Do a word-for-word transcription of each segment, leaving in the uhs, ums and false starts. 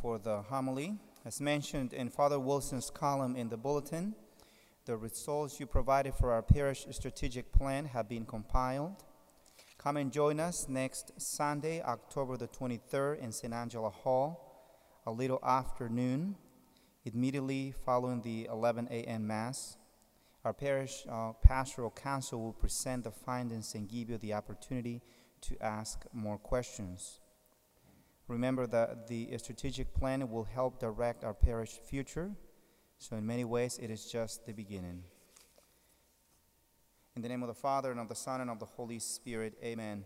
for the homily. As mentioned in Father Wilson's column in the bulletin, the results you provided for our parish strategic plan have been compiled. Come and join us next Sunday, October the twenty-third, in Saint Angela Hall, a little afternoon, immediately following the eleven a m Mass. Our parish uh, pastoral council will present the findings and give you the opportunity to ask more questions. Remember that the strategic plan will help direct our parish future, so in many ways it is just the beginning. In the name of the Father, and of the Son, and of the Holy Spirit, amen. Amen.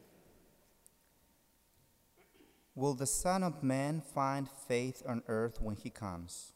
Will the Son of Man find faith on earth when he comes?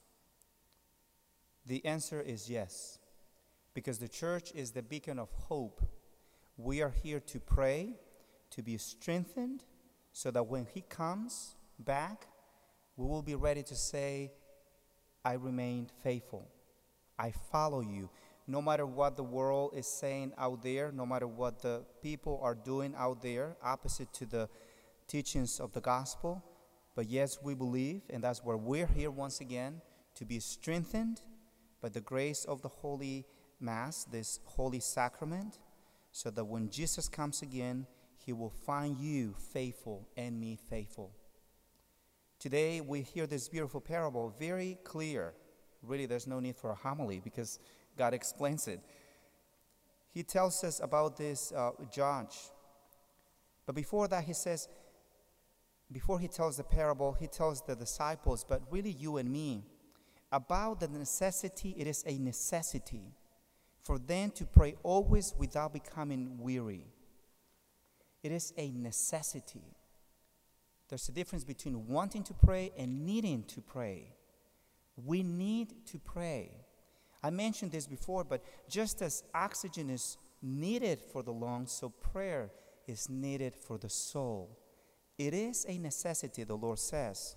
The answer is yes, because the church is the beacon of hope. We are here to pray, to be strengthened, so that when he comes back, we will be ready to say, I remained faithful. I follow you. No matter what the world is saying out there, no matter what the people are doing out there, opposite to the teachings of the gospel. But yes, we believe, and that's where we're here once again, to be strengthened by the grace of the Holy Mass, this holy sacrament, so that when Jesus comes again, he will find you faithful and me faithful. Today we hear this beautiful parable, very clear. Really, there's no need for a homily because God explains it. He tells us about this uh, judge. But before that, he says, before he tells the parable, he tells the disciples, but really you and me, about the necessity, it is a necessity for them to pray always without becoming weary. It is a necessity. There's a difference between wanting to pray and needing to pray. We need to pray. I mentioned this before, but just as oxygen is needed for the lungs, so prayer is needed for the soul. It is a necessity, the Lord says.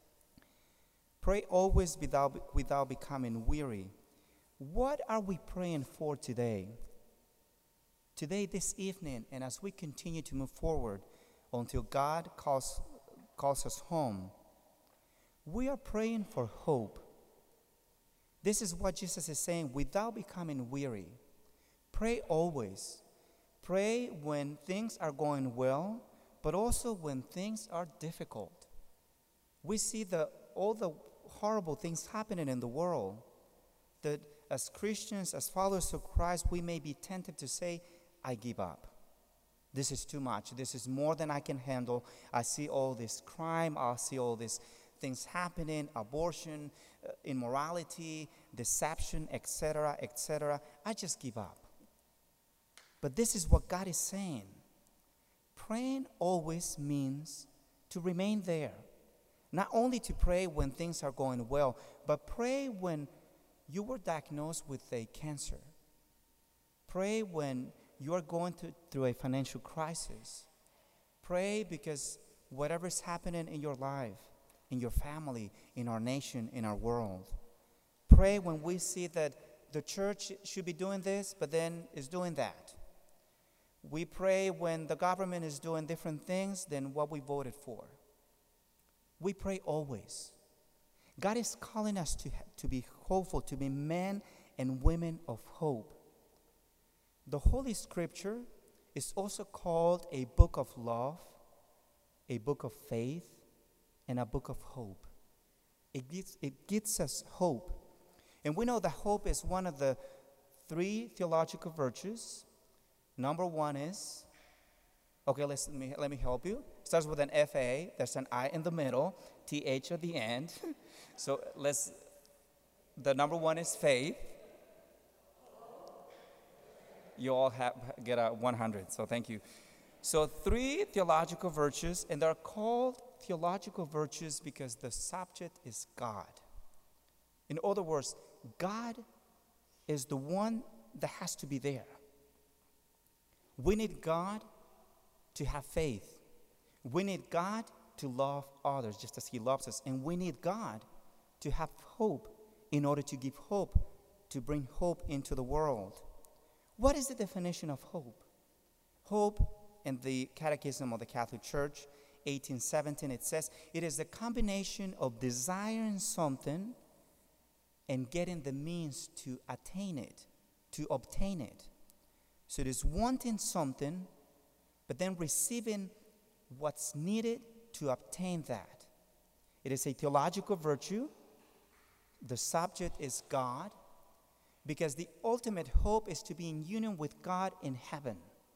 Pray always without, without becoming weary. What are we praying for today? Today, this evening, and as we continue to move forward until God calls, calls us home, we are praying for hope. This is what Jesus is saying, without becoming weary. Pray always. Pray when things are going well, but also when things are difficult. We see the, all the horrible things happening in the world, that as Christians, as followers of Christ, we may be tempted to say, I give up. This is too much. This is more than I can handle. I see all this crime. I see all these things happening, abortion, uh, immorality, deception, et cetera, et cetera. I just give up. But this is what God is saying. Praying always means to remain there. Not only to pray when things are going well, but pray when you were diagnosed with a cancer. Pray when you are going to, through a financial crisis. Pray because whatever is happening in your life, in your family, in our nation, in our world. Pray when we see that the church should be doing this, but then is doing that. We pray when the government is doing different things than what we voted for. We pray always. God is calling us to, to be hopeful, to be men and women of hope. The Holy Scripture is also called a book of love, a book of faith, and a book of hope. It gives, it gives us hope. And we know that hope is one of the three theological virtues. Number one is, okay, let's, let, me, let me help you. It starts with an F A. There's an I in the middle, T H at the end. So let's, the number one is faith. You all have, get a one hundred, so thank you. So three theological virtues, and they're called theological virtues because the subject is God. In other words, God is the one that has to be there. We need God to have faith. We need God to love others just as he loves us. And we need God to have hope in order to give hope, to bring hope into the world. What is the definition of hope? Hope in the Catechism of the Catholic Church eighteen, seventeen, it says, it is the combination of desiring something and getting the means to attain it, to obtain it. So it is wanting something, but then receiving what's needed to obtain that. It is a theological virtue. The subject is God, because the ultimate hope is to be in union with God in heaven.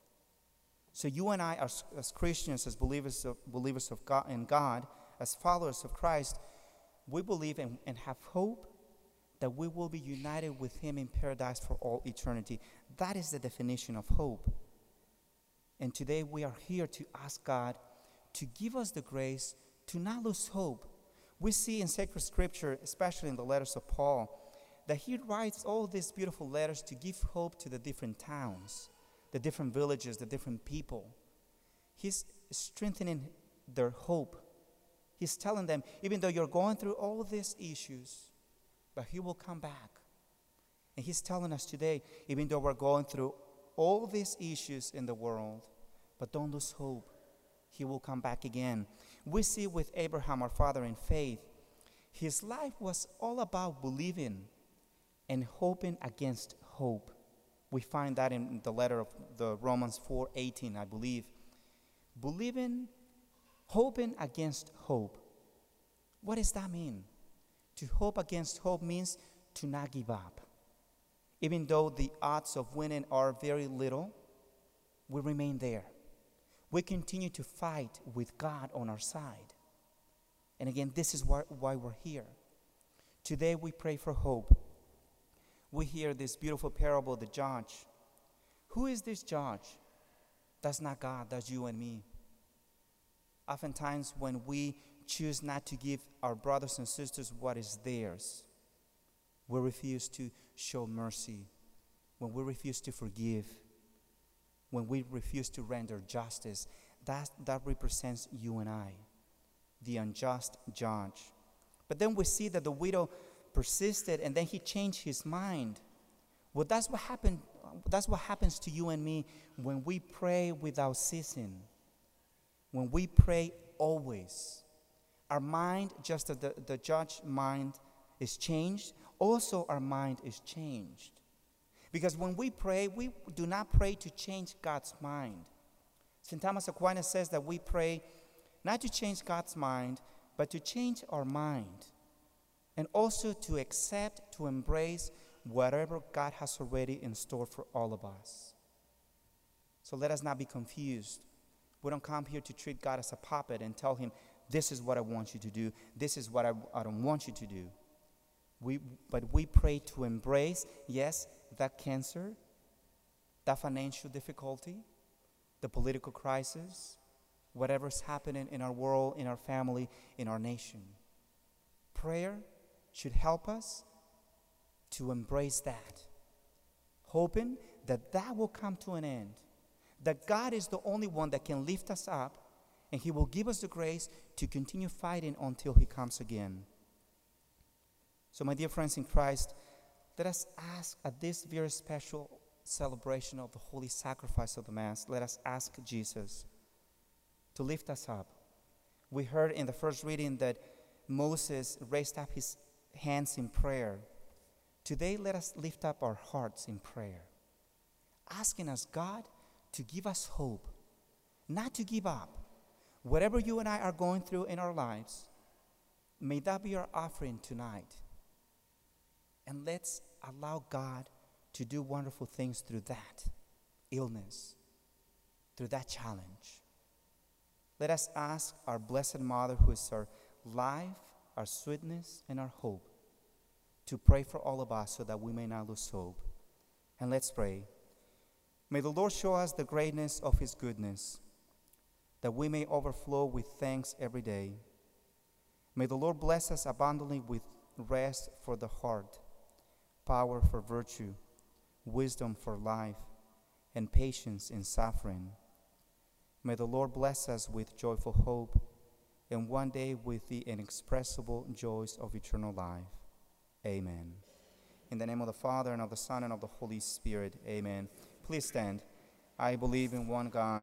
So you and I, as, as Christians, as believers of, believers of God in God, as followers of Christ, we believe and, and have hope that we will be united with him in paradise for all eternity. That is the definition of hope. And today we are here to ask God to give us the grace to not lose hope. We see in sacred scripture, especially in the letters of Paul, that he writes all these beautiful letters to give hope to the different towns, the different villages, the different people. He's strengthening their hope. He's telling them, even though you're going through all these issues, but he will come back. And he's telling us today, even though we're going through all these issues in the world, but don't lose hope. He will come back again. We see with Abraham, our father in faith, his life was all about believing and hoping against hope. We find that in the letter of the Romans four eighteen, I believe. Believing, hoping against hope. What does that mean? To hope against hope means to not give up. Even though the odds of winning are very little, we remain there. We continue to fight with God on our side. And again, this is why, why we're here. Today we pray for hope. We hear this beautiful parable, the judge. Who is this judge? That's not God, that's you and me. Oftentimes when we choose not to give our brothers and sisters what is theirs, we refuse to show mercy, when we refuse to forgive, when we refuse to render justice, that, that represents you and I, the unjust judge. But then we see that the widow persisted, and then he changed his mind. Well, that's what happened. That's what happens to you and me when we pray without ceasing, when we pray always. Our mind, just as the, the judge's mind is changed, also our mind is changed. Because when we pray, we do not pray to change God's mind. Saint Thomas Aquinas says that we pray not to change God's mind, but to change our mind. And also to accept, to embrace whatever God has already in store for all of us. So let us not be confused. We don't come here to treat God as a puppet and tell him, this is what I want you to do. This is what I, I don't want you to do. We, but we pray to embrace, yes, that cancer, that financial difficulty, the political crisis, whatever's happening in our world, in our family, in our nation. Prayer should help us to embrace that, hoping that that will come to an end, that God is the only one that can lift us up, and he will give us the grace to continue fighting until he comes again. So my dear friends in Christ, let us ask at this very special celebration of the holy sacrifice of the Mass, let us ask Jesus to lift us up. We heard in the first reading that Moses raised up his hands in prayer. Today, let us lift up our hearts in prayer, asking us, God, to give us hope, not to give up. Whatever you and I are going through in our lives, may that be our offering tonight. And let's allow God to do wonderful things through that illness, through that challenge. Let us ask our Blessed Mother, who is our life, our sweetness, and our hope, to pray for all of us so that we may not lose hope. And let's pray. May the Lord show us the greatness of his goodness, that we may overflow with thanks every day. May the Lord bless us abundantly with rest for the heart, power for virtue, wisdom for life, and patience in suffering. May the Lord bless us with joyful hope, and one day with the inexpressible joys of eternal life. Amen. In the name of the Father, and of the Son, and of the Holy Spirit. Amen. Please stand. I believe in one God.